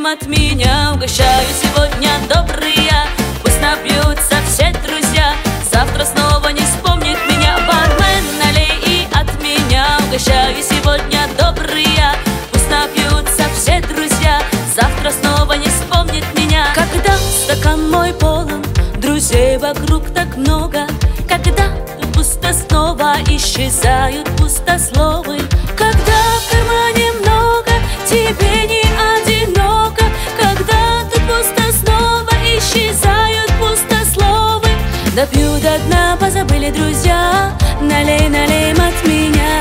налим от меня. Угощаю сегодня добрые, пусть напьются все друзья. Завтра снова не вспомнит меня. Бармен, налей и от меня. Угощаю сегодня добрые, пусть напьются все друзья. Завтра снова не вспомнит меня. Когда стакан мой полон, друзей вокруг так много. Когда пусто, снова исчезают пустословы. Когда в кармане много, тебе не одиноко. Когда тут пусто, снова исчезают пустословы. Допью до дна, позабыли друзья. Налей, налей от меня.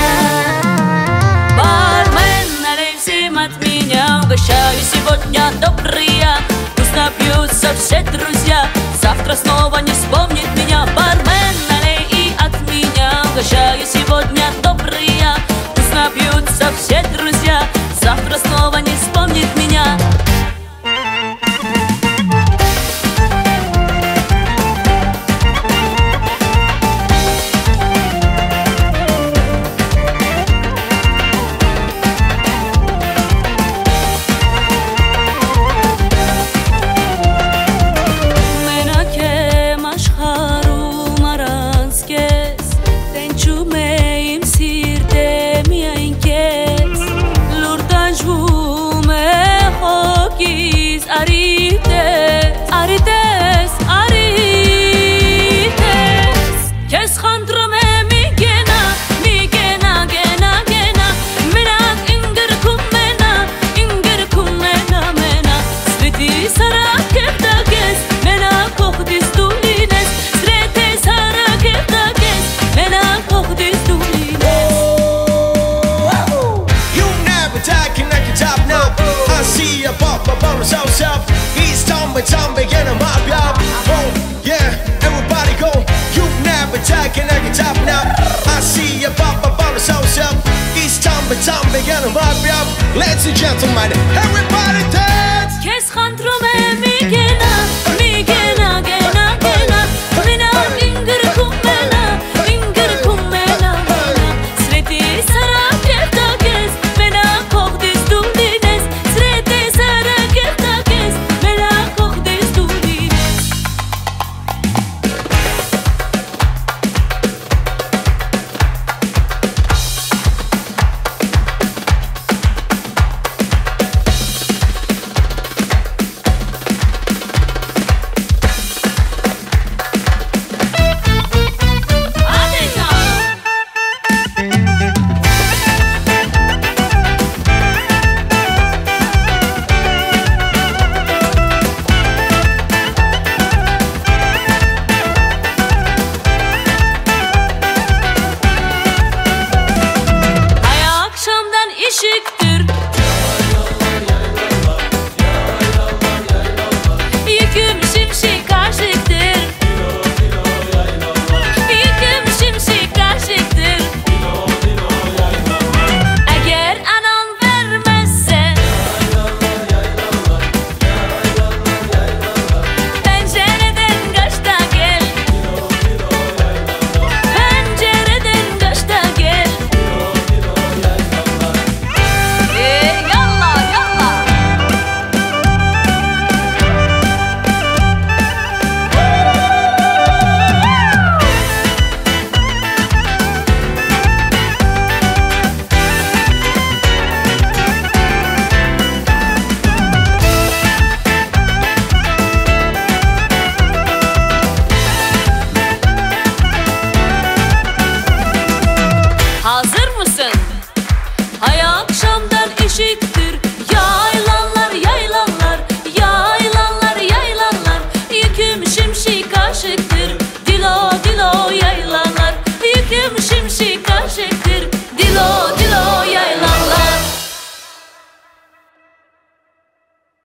Бармен, налей всем от меня. Угощаю сегодня добрые, пусть напьются все друзья. Завтра снова не вспомнит меня. Бармен, налей и от меня. Угощаю сегодня добрые, пусть напьются все друзья. Завтра снова не вспомнит меня. Arites, arites, kes xandrome migena, migena, gena, gena. Menak inger kumena, mena. Sveti sara kevda kes, menak kokhdis dulines. Sveti sara kevda kes, menak kokhdis dulines. You never talking like a top now. I see a pop up on the south south. Tombe in a mob, y'all. Oh, yeah, everybody go. You never taking like a top now. I see you pop up on the south side. East tombe in a mob, y'all. Ladies and gentlemen, everybody dance.